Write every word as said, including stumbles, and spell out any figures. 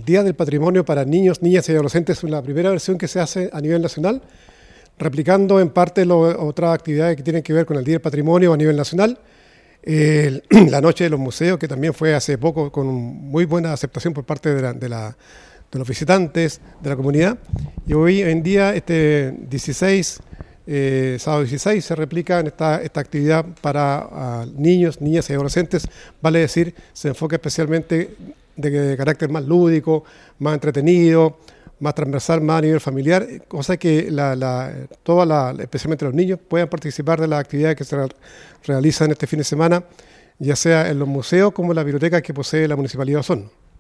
Día del Patrimonio para Niños, Niñas y Adolescentes es la primera versión que se hace a nivel nacional, replicando en parte lo, otras actividades que tienen que ver con el Día del Patrimonio a nivel nacional. Eh, la Noche de los Museos, que también fue hace poco con muy buena aceptación por parte de, la, de, la, de los visitantes de la comunidad. Y hoy en día, este dieciséis, eh, sábado dieciséis, se replica en esta, esta actividad para uh, niños, niñas y adolescentes. Vale decir, se enfoca especialmente de carácter más lúdico, más entretenido, más transversal, más a nivel familiar, cosa que la, la, toda la, especialmente los niños puedan participar de las actividades que se realizan este fin de semana, ya sea en los museos como en la biblioteca que posee la Municipalidad de Osorno.